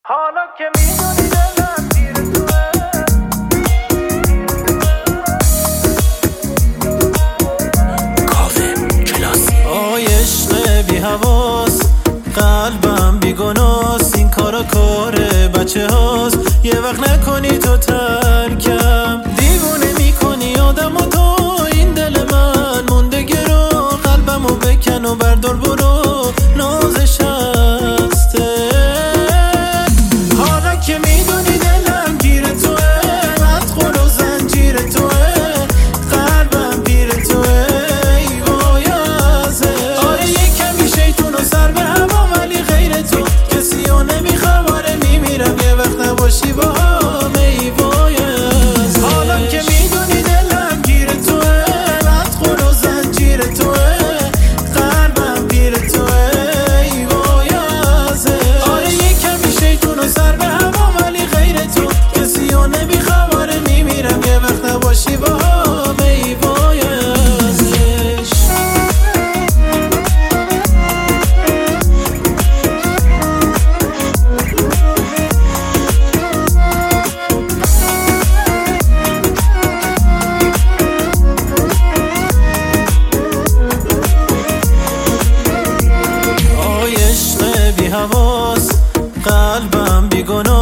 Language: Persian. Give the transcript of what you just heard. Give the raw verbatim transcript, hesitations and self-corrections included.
حالا که میدونی دلم گیر توه کاوه کلاسی آی عشق بی حواس قلبم بی گناس این کارا کار بچه هاست یه وقت نکنی تو ترکم دیوونه میکنی آدم و تو این دل من مونده گرو قلبمو بکن و بردار برو نازش هسته حالا که میدونی دلم گیر توه مدخول و زنجیر توه قلبم پیر توه ای وای ازه آره یه کمی شیطون و سر به هوا ولی غیر تو کسی رو نمیخوام آره میمیرم یه وقت نباشی با هم ای وای ازه حالا که میدونی دلم گیر توه مدخول و زنجیر توه قلبم پیر توه ای وای ازه آره یه کمی شیطون و سر به هوا ولی غیر تو کسی رو نمیخوام آره میمیرم یه وقت نباشی با هم ای وای ازش آی عشق بی حواس قلبم بی گناه